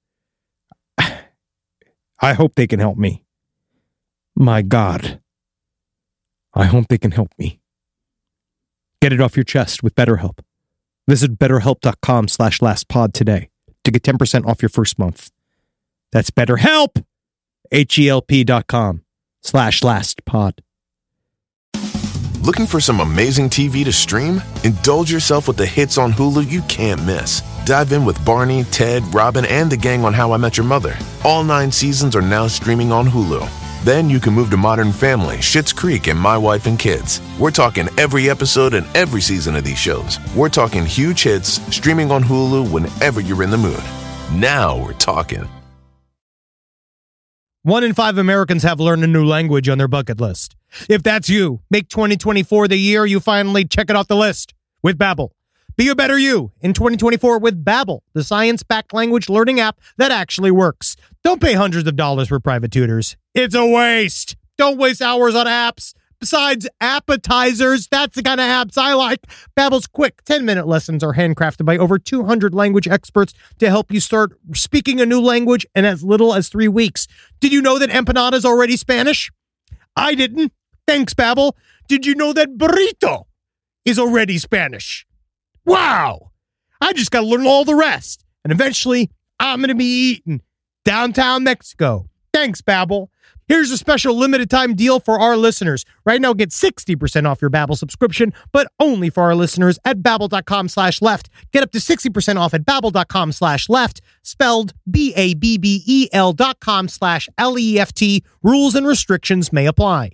I hope they can help me. My God. I hope they can help me. Get it off your chest with BetterHelp. Visit betterhelp.com slash lastpod today to get ten percent off your first month. That's BetterHelp! H-E-L-P dot com slash lastpod. Looking for some amazing T V to stream? Indulge yourself with the hits on Hulu you can't miss. Dive in with Barney, Ted, Robin, and the gang on How I Met Your Mother. All nine seasons are now streaming on Hulu. Then you can move to Modern Family, Schitt's Creek, and My Wife and Kids. We're talking every episode and every season of these shows. We're talking huge hits, streaming on Hulu whenever you're in the mood. Now we're talking. One in five Americans have learned a new language on their bucket list. If that's you, make twenty twenty-four the year you finally check it off the list with Babbel. Be a better you in twenty twenty-four with Babbel, the science-backed language learning app that actually works. Don't pay hundreds of dollars for private tutors. It's a waste. Don't waste hours on apps. besides appetizers. That's the kind of apps I like. Babbel's quick ten-minute lessons are handcrafted by over two hundred language experts to help you start speaking a new language in as little as three weeks. Did you know that empanada is already Spanish? I didn't. Thanks, Babbel. Did you know that burrito is already Spanish? Wow. I just got to learn all the rest. And eventually, I'm going to be eating downtown Mexico. Thanks, Babbel. Here's a special limited time deal for our listeners. Right now, get sixty percent off your Babbel subscription, but only for our listeners at babbel.com slash left. Get up to sixty percent off at babbel.com slash left, spelled B-A-B-B-E-L dot com slash L-E-F-T. Rules and restrictions may apply.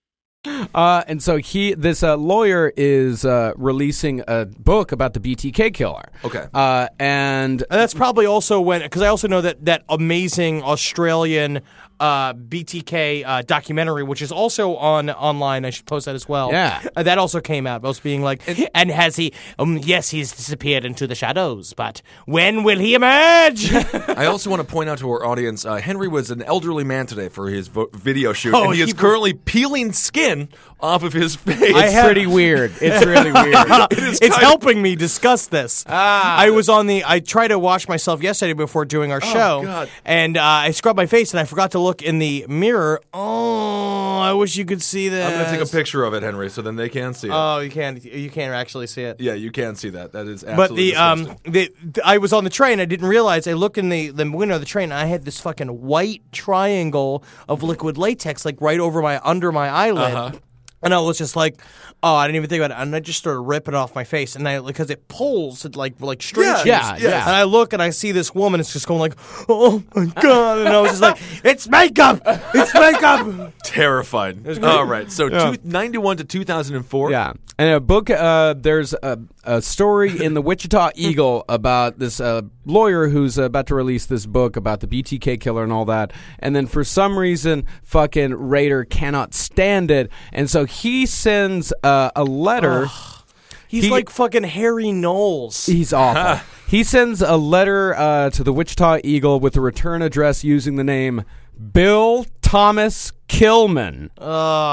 Uh, and so he, this uh, lawyer, is uh, releasing a book about the B T K killer. Okay, uh, and And that's probably also when, because I also know that that amazing Australian uh, B T K uh, documentary, which is also on online. I should post that as well. Yeah. Uh, that also came out. Both being like, and has he? Um, yes, he's disappeared into the shadows, but when will he emerge? I also want to point out to our audience, uh, Henry was an elderly man today for his vo- video shoot, Oh, and he, he is was- currently peeling skin off of his face. it's pretty weird. It's really weird. It is it's kind helping me discuss this. Ah. I was on the. I tried to wash myself yesterday before doing our show, God. and uh, I scrubbed my face, and I forgot to look in the mirror. Oh, I wish you could see this. I'm going to take a picture of it, Henry, so then they can see it. Oh, you can't. You can't actually see it. yeah, you can see that. That is But absolutely the um, disgusting. the, the I was on the train. I didn't realize. I looked in the the window of the train. And I had this fucking white triangle of liquid latex, like right over my under my eyelid. Uh-huh. And I was just like, oh, I didn't even think about it. And I just started ripping it off my face. And I, because it pulls, it like, like stretches. Yeah, yeah. And I look and I see this woman, it's just going like, oh my God. And I was just like, it's makeup! It's makeup! Terrified. All right, so two, ninety-one to two thousand four. Yeah, and a book. Uh, there's a, a story in the Wichita Eagle about this uh, lawyer who's about to release this book about the B T K killer and all that. And then for some reason, fucking Rader cannot stand it, and so he sends uh, a letter. He's He- like fucking Harry Knowles. He's awful. He sends a letter uh, to the Wichita Eagle with a return address using the name Bill Thomas Killman. Ugh.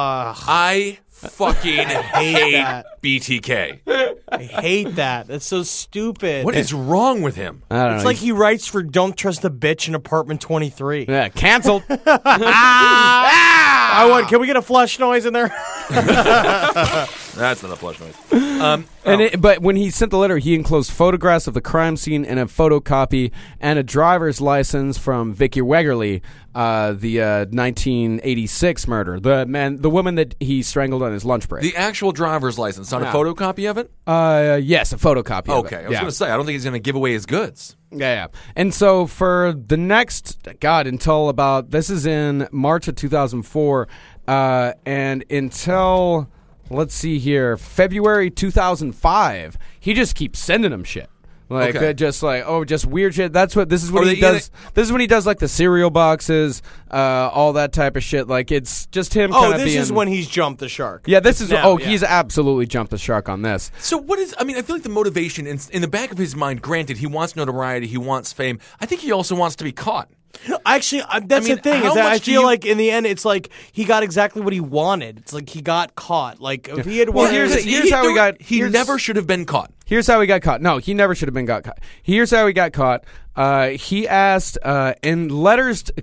I fucking hate that. B T K. I hate that. That's so stupid. What is wrong with him? I don't It's know. like he writes for Don't Trust the Bitch in Apartment twenty-three. yeah, canceled. I want. Can we get a flush noise in there? That's not a flush noise. Um, And it, but when he sent the letter, he enclosed photographs of the crime scene and a photocopy and a driver's license from Vicky Wegerly, uh, the uh, nineteen eighty-six murder, the man, the woman that he strangled on his lunch break. the actual driver's license, not Yeah. a photocopy of it? uh, yes, a photocopy. of Okay, it. I was yeah. going to say, I don't think he's going to give away his goods. Yeah, yeah. And so for the next, God, until about, this is in March of two thousand four, uh, and until, let's see here, February two thousand five, he just keeps sending him shit. Like, Okay. uh, just like, oh, just weird shit. That's what, this is what Are he they gonna- does. This is when he does, like, the cereal boxes, uh, all that type of shit. Like, it's just him Oh, kind of this being. is when he's jumped the shark. Yeah, this is, Now, oh, yeah. he's absolutely jumped the shark on this. So what is, I mean, I feel like the motivation in, in the back of his mind, granted, he wants notoriety, he wants fame. I think he also wants to be caught. Actually, uh, that's I mean, the thing. how Is that I much do feel you- like in the end, it's like he got exactly what he wanted. It's like he got caught. Like if he had Well, wanted, here's- He- here's how we there- got- He here's- never should have been caught. Here's how he got caught. No, he never should have been got caught. Here's how he got caught. Uh, he asked uh, in letters to,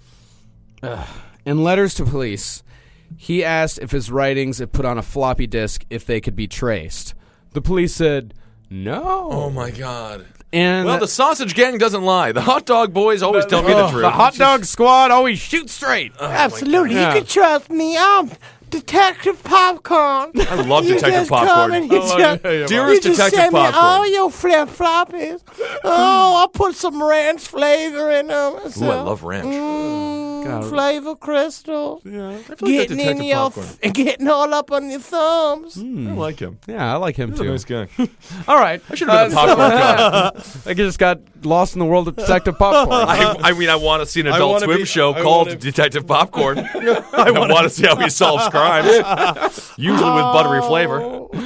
uh, in letters to police. He asked if his writings, if put on a floppy disk, if they could be traced. The police said no. Oh my God. And Well, the sausage gang doesn't lie. The hot dog boys always tell me the oh, truth. the hot dog squad always shoot straight. absolutely, God. you can trust me. I'm Detective Popcorn. I love You Detective just come Popcorn. and you just, Dearest you just Detective send me Popcorn. all your flip floppies. Oh, I'll put some ranch flavor in them. Ooh, I love ranch. Mm, flavor crystals. Yeah, I feel like Getting that in Detective your, Popcorn. f- getting all up on your thumbs. I like him. Yeah, I like him He's a too. nice guy. All right, I should have been a popcorn guy. I just got lost in the world of Detective Popcorn. I, I mean, I want to see an I Adult wanna Swim be- show I called wanna- Detective Popcorn. I want to see how he solves crimes, usually with buttery flavor.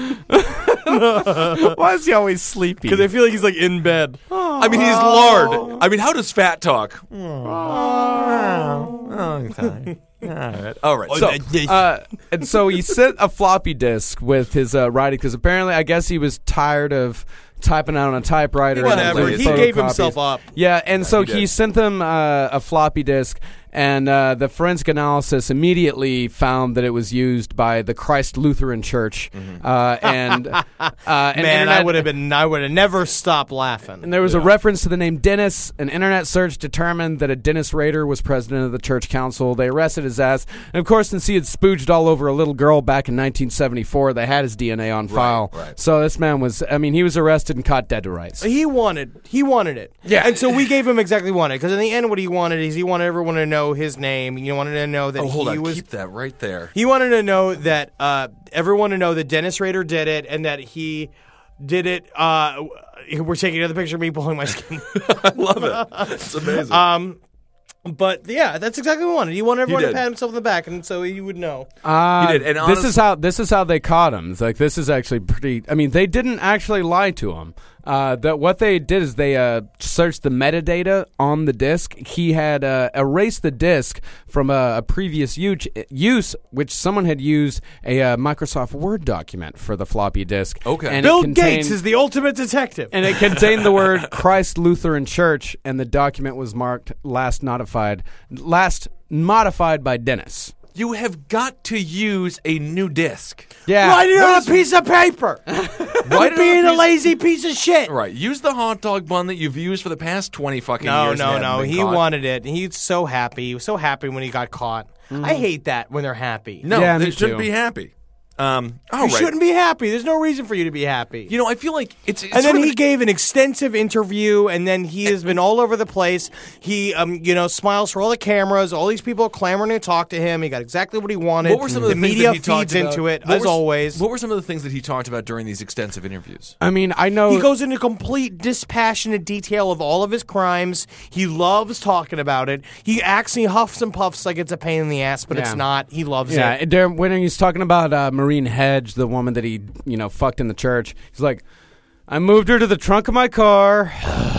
Why is he always sleepy? Because I feel like he's like in bed. I mean, he's lard. I mean, how does fat talk? All right. All right. So, uh, and so he sent a floppy disk with his uh, writing because apparently, I guess he was tired of typing out on a typewriter. Whatever. And He gave himself up. Yeah, and so he he, did. sent them uh, a floppy disk, and uh, the forensic analysis immediately found that it was used by the Christ Lutheran Church, uh, and uh, an Man, I internet- would have been. I would have never stopped laughing. And there was a reference to the name Dennis. An internet search determined that a Dennis Rader was president of the church council. They arrested his ass. And of course, since he had spooged all over a little girl back in nineteen seventy-four, they had his D N A on file. right. So this man was, I mean, he was arrested and caught dead to rights. He wanted, he wanted it. Yeah. And so we gave him exactly what he wanted. Because in the end, what he wanted is he wanted everyone to know his name. He wanted to know that Oh, hold he on. was. Keep that right there. He wanted to know that uh, everyone to know that Dennis Rader did it and that he did it. Uh, we're taking another picture of me pulling my skin. I love it. It's amazing. um, but yeah, that's exactly what he wanted. He wanted everyone to did. pat himself on the back, and so he would know. Uh, He did, and this honest- is how this is how they caught him. It's like this is actually pretty. I mean, they didn't actually lie to him. Uh, that what they did is they uh, searched the metadata on the disk. He had uh, erased the disk from a, a previous use, use, which someone had used a uh, Microsoft Word document for the floppy disk. Okay. and Bill it contained, Gates is the ultimate detective. and it contained the word Christ Lutheran Church, and the document was marked last notified, last modified by Dennis. You have got to use a new disc. Yeah. Write it on a piece of paper. Write Quit it on being a a piece- lazy piece of shit. Right. Use the hot dog bun that you've used for the past twenty fucking No, years. no, and no. haven't been He caught. wanted it. He's so happy. He was so happy when he got caught. I hate that when they're happy. No, Yeah, they me shouldn't too. be happy. Um, all You right. shouldn't be happy. There's no reason for you to be happy. You know, I feel like it's. it's and then sort of he an- gave an extensive interview, and then he has been all over the place. He, um, you know, smiles for all the cameras. All these people are clamoring to talk to him. He got exactly what he wanted. What were some of the, things media that he talked feeds about? into it, What as were s- always. What were some of the things that he talked about during these extensive interviews? I mean, I know He goes into complete dispassionate detail of all of his crimes. He loves talking about it. He acts, he huffs and puffs like it's a pain in the ass, but it's Yeah. not. He loves Yeah, it. and there- when he's talking about uh, Maureen Hedge, the woman that he, you know, fucked in the church, he's like, I moved her to the trunk of my car,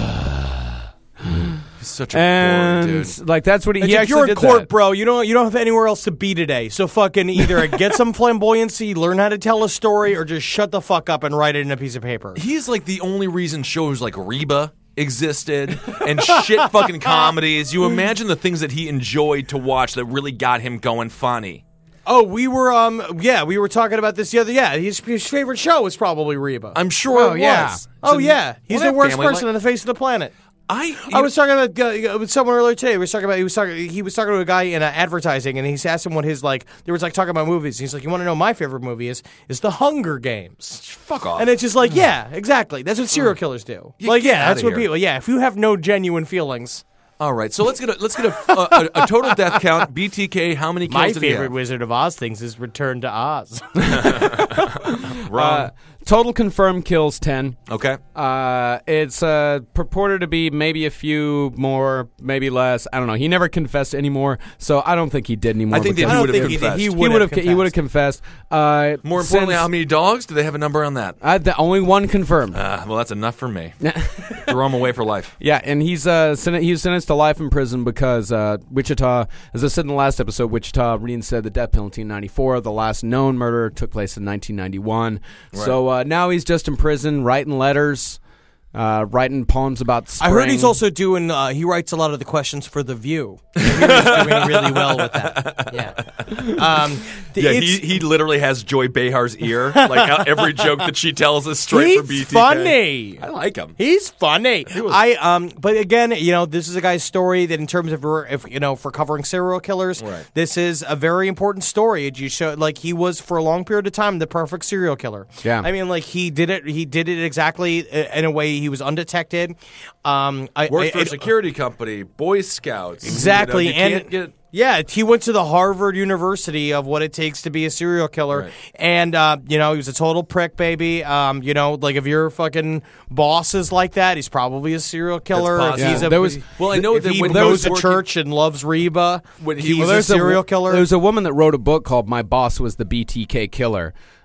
He's such a and boring dude. like that's what he, It's he like actually you're in did court, that. bro. You don't you don't have anywhere else to be today. So fucking either get some flamboyancy, learn how to tell a story, or just shut the fuck up and write it in a piece of paper. He's like the only reason shows like Reba existed and shit fucking comedies. You imagine the things that he enjoyed to watch that really got him going funny. Oh, we were um yeah, we were talking about this the other yeah. His, his favorite show was probably Reba. I'm sure Oh, it yeah. was. oh So- yeah, he's well, the that worst family, person like- on the face of the planet. I, you I know- was talking about uh, with someone earlier today. We was talking about he was talking he was talking to a guy in uh, advertising, and he asked him what his like. There was like talking about movies. He's like, "You want to know my favorite movie is is The Hunger Games." fuck off. And it's just like, yeah, exactly. That's what serial killers do. You like, get yeah, that's outta what here. people. Yeah, if you have no genuine feelings. All right, so let's get a, let's get a, a, a, a total death count. B T K, how many kills My did he favorite have? Wizard of Oz things is Return to Oz. Wrong. Uh, total confirmed kills ten. okay. Uh, it's uh, purported to be maybe a few more, maybe less. I don't know. He never confessed anymore, so I don't think he did anymore. I think that because- he I would don't have think he did. confessed. He he would would have have he would have confessed. Uh, More importantly, since- how many dogs? Do they have a number on that? Uh, the only one confirmed. Uh, well, that's enough for me. Throw him away for life. Yeah, and he's uh sen- he was sentenced to life in prison because uh, Wichita, as I said in the last episode, Wichita reinstated the death penalty in ninety-four. The last known murder took place in nineteen ninety-one. So uh, now he's just in prison, writing letters, uh, writing poems about I spring. heard he's also doing. Uh, he writes a lot of the questions for The View. The View is doing really well with that. Yeah. Um, th- Yeah, it's- he, he literally has Joy Behar's ear. Like uh, every joke that she tells is straight He's for B T K. funny. I like him. He's funny. I um, but again, you know, this is a guy's story that, in terms of, if you know, for covering serial killers, Right. this is a very important story. It you show like he was for a long period of time the perfect serial killer. Yeah. I mean, like he did it. He did it exactly uh, in a way he was undetected. Um, I, Worked I- for a it- security company, Boy Scouts. Exactly, You know, you and can't get- yeah, he went to the Harvard University of what it takes to be a serial killer, Right. and uh, you know he was a total prick, baby. Um, you know, like if your fucking boss is like that, he's probably a serial killer. That's If he's possible. a, There was- well, I know if that he when he goes was to working- church and loves Reba, When he he's was- a there's serial wo- killer. There's a woman that wrote a book called "My Boss Was the B T K Killer."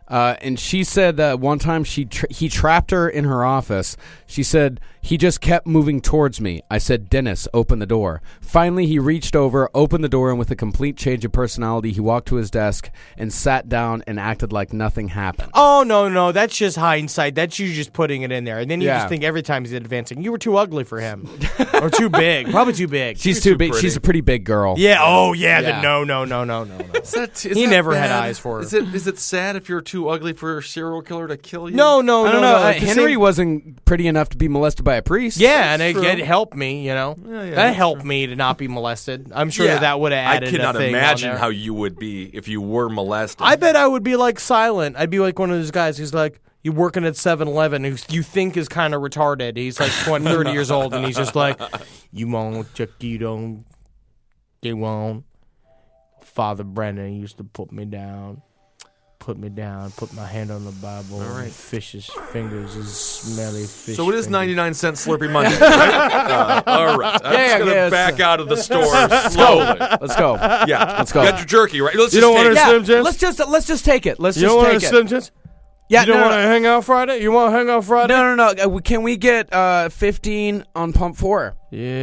Uh, and she said that one time she tra- he trapped her in her office. She said, he just kept moving towards me. I said, Dennis, open the door. Finally, he reached over, opened the door, and with a complete change of personality, he walked to his desk and sat down and acted like nothing happened. Oh, no, no. That's just hindsight. That's you just putting it in there. And then you Yeah. just think every time he's advancing, you were too ugly for him. Or too big. Probably too big. She's too too big. pretty. She's a pretty big girl. Yeah. Oh, yeah. Yeah. The, no, no, no, no, no, no. Is that, is He that never had bad? eyes for her. Is it is it sad if you're too ugly for a serial killer to kill you? No, no, I don't no, know. no. Uh, It's the Henry same- wasn't pretty enough to be molested by a priest. Yeah, and it, true. it helped me, you know. Yeah, yeah, that that's helped me to not be molested. I'm sure Yeah. that, that would have added I cannot a thing on imagine there. how you would be if you were molested. I bet I would be like silent. I'd be like one of those guys who's like, you working at seven eleven who you think is kind of retarded. He's like twenty, thirty years old, and he's just like, you won't, you don't, you won't. Father Brennan used to put me down. Put me down, put my hand on the Bible. All right. Fish's fingers is smelly fish. So it is fingers. ninety-nine cent Slurpee Monday, right? Uh, all right. I'm Yeah, just going to yeah, back it's- out of the store slowly. Let's go. Yeah. Let's go. You got your jerky, right? Let's You just don't take want it. to Slim Jims? Let's just let's just take it. Let's You just don't want take to it. Slim Jims? Yeah, You don't no, want to no, hang out Friday? You want to hang out Friday? no, no, no. Uh, we- Can we get uh, fifteen on pump four?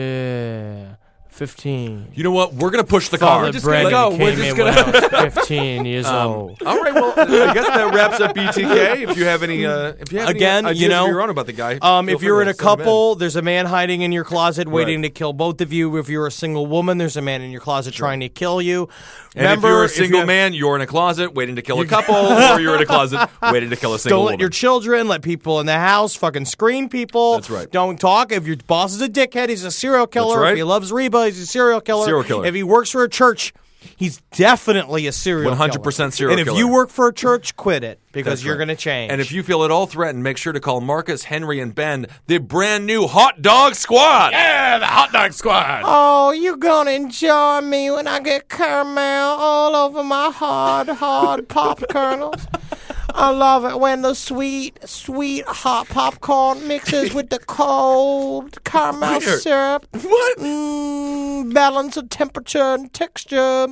Yeah. fifteen. You know what? We're going to push the Father car. We're just gonna Brennan go. came We're in just when gonna- I was fifteen years Um, old. all right, well, I guess that wraps up B T K. If you have any, uh, if you have Again, any you ideas know, of your own about the guy, Um, feel if free you're to in a send them couple, there's a man hiding in your closet waiting Right. to kill both of you. If you're a single woman, there's a man in your closet trying to kill you. And Remember, if you're a you single have- man, you're in a closet waiting to kill a couple, or you're in a closet waiting to kill a single Don't let woman. your children, let people in the house fucking screen people. That's right. Don't talk. If your boss is a dickhead, he's a serial killer. right. If he loves Reba, he's a serial killer. Serial killer. If he works for a church, he's definitely a serial one hundred percent killer. serial And if killer. you work for a church, quit it because That's you're right. going to change. And if you feel at all threatened, make sure to call Marcus, Henry, and Ben, the brand new Hot Dog Squad. Yeah, the Hot Dog Squad. Oh, you're gonna enjoy me when I get caramel all over my hard, hard pop kernels. I love it when the sweet, sweet hot popcorn mixes with the cold caramel Weird. syrup. What? Mmm, balance of temperature and texture.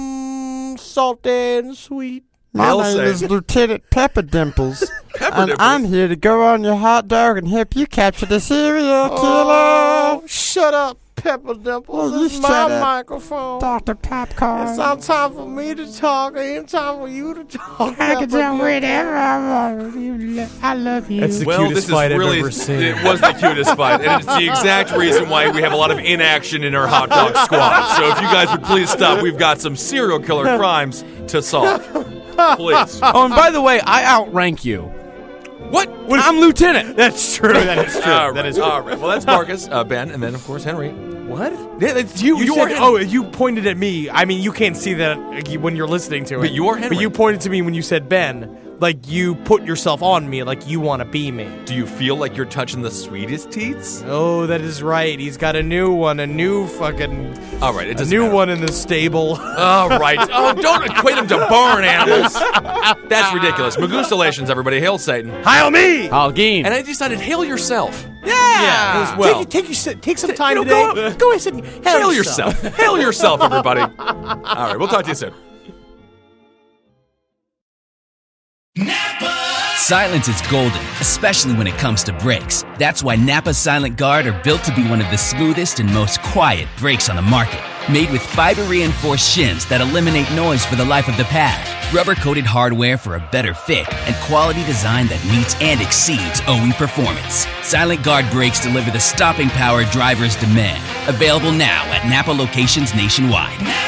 Mmm, salty and sweet. They'll My name say- is Lieutenant Pepper Dimples, Pepper and Dimples. I'm here to go on your hot dog and help you capture the serial killer. Oh, shut up, Pepper Dimples. Oh, you It's my shut up. microphone. Doctor Popcorn. It's not time for me to talk. Ain't time for you to talk. I can Pepper do Dimples. whatever I want. You- I love you. That's the Well, cutest this fight is I've really, ever seen. it was the cutest fight, and it's the exact reason why we have a lot of inaction in our Hot Dog Squad. So if you guys would please stop, we've got some serial killer crimes to solve. Please. Oh, and by the way, I outrank you. What? I'm lieutenant. That's true. That is true. All right, That is true. all right. Well, that's Marcus, uh, Ben, and then, of course, Henry. What? Yeah, that's you. You, You, said, are Henry. oh, you pointed at me. I mean, you can't see that uh, when you're listening to it. But you are Henry. But you pointed to me when you said Ben. Like you put yourself on me, like you want to be me. Do you feel like you're touching the sweetest teats? Oh, that is right. He's got a new one, a new fucking, All right, it a doesn't new matter. one in the stable. All right. Oh, don't equate them to barn animals. That's ridiculous. Magustalations, everybody. Hail Satan. Heil me! Algene. And I decided, hail yourself. Yeah, as well. Take, take, your, take some time You know, today. go- Go, ahead and hail, Hail yourself. Hail yourself, everybody. All right, we'll talk to you soon. Silence is golden, especially when it comes to brakes. That's why Napa Silent Guard are built to be one of the smoothest and most quiet brakes on the market. Made with fiber-reinforced shims that eliminate noise for the life of the pad, rubber-coated hardware for a better fit, and quality design that meets and exceeds O E performance. Silent Guard brakes deliver the stopping power drivers demand. Available now at Napa locations nationwide.